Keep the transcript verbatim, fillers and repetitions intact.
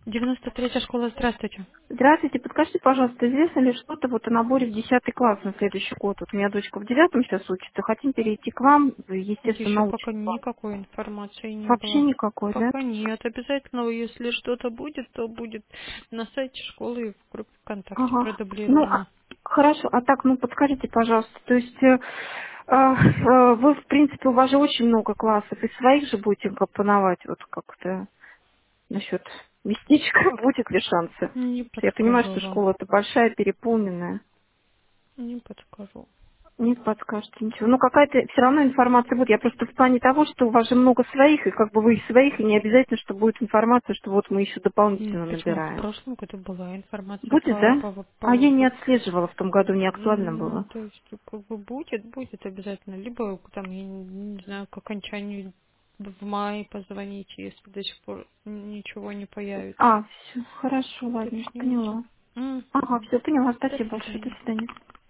девяносто третья школа, здравствуйте. Здравствуйте, подскажите, пожалуйста, известно ли что-то вот о наборе в десятый класс на следующий год? Вот у меня дочка в девятом сейчас учится, хотим перейти к вам, естественно, Еще научный пока класс. никакой информации не Вообще было. никакой, да? Пока нет. Обязательно, если что-то будет, то будет на сайте школы и в группе ВКонтакте Ага. Ну, а- продублировано. хорошо, а так, ну, подскажите, пожалуйста, то есть э, э, э, вы, в принципе, у вас же очень много классов, и своих же будете компоновать вот как-то насчет местечка, будет ли шансы? Не Я понимаю, подскажу что вам. школа-то большая, переполненная. Не подскажу. Не подскажете ничего. Ну, какая-то все равно информация будет. Я просто в плане того, что у вас же много своих, и как бы вы из своих, и не обязательно, что будет информация, что вот мы еще М, дополнительно Почему? В набираем. прошлом году была информация Будет, по... да? по, А я по, не по- отслеживала в том году, не актуально Ну, было. то есть, как бы будет, будет обязательно. Либо там, я не, не знаю, к окончанию в мае позвоните, если до сих пор ничего не появится. А, все, хорошо, ладненько, Уточните. поняла. М, Ага, все, поняла, До спасибо большое, до свидания. свидания.